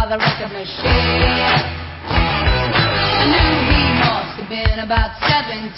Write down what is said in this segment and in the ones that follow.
by the record machine. I knew he must have been about 17.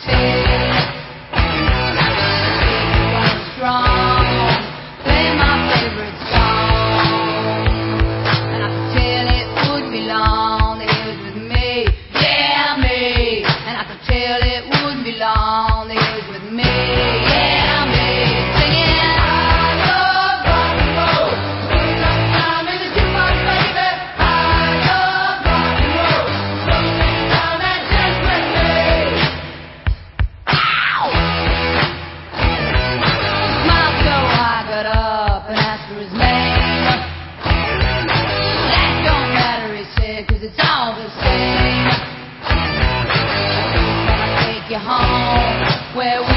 He was strong, playing my favorite song, and I could tell it would be long that he was with me, yeah me. And I could tell it wouldn't be long that he was with me, yeah me. Singing, I love rock and roll. Put some time in the jukebox, baby. I love rock and roll. So sit down and dance with me. Ow! Smiled so I got up and asked for his name. That don't matter, he said, 'cause it's all the same. Can I take you home? Where